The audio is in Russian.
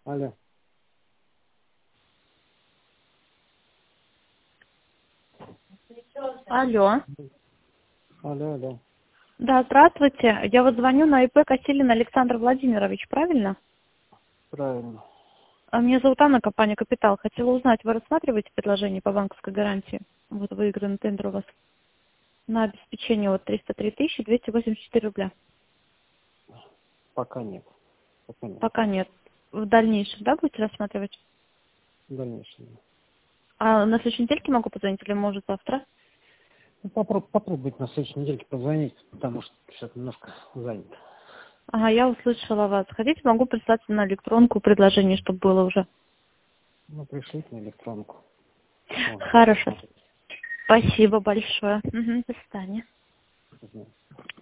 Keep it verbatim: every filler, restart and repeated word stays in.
Алло. Алло. Алло, алло. Да, здравствуйте. Я вот звоню на ИП Косилин Александр Владимирович, правильно? Правильно. А меня зовут Анна, компания «Капитал». Хотела узнать, вы рассматриваете предложение по банковской гарантии? Вот выигранный тендер у вас на обеспечение вот триста три тысячи двести восемьдесят четыре рубля. Пока нет. Пока нет. Пока нет. В дальнейшем, да, будете рассматривать? В дальнейшем. А на следующей недельке могу позвонить или может завтра? Ну, попроб- попробуйте на следующей недельке позвонить, потому что сейчас немножко занят. Ага, я услышала вас. Хотите, могу прислать на электронку предложение, чтобы было уже. Ну, пришлите на электронку. Можно Хорошо. посмотреть. Спасибо большое. Угу, до свидания. Мгм.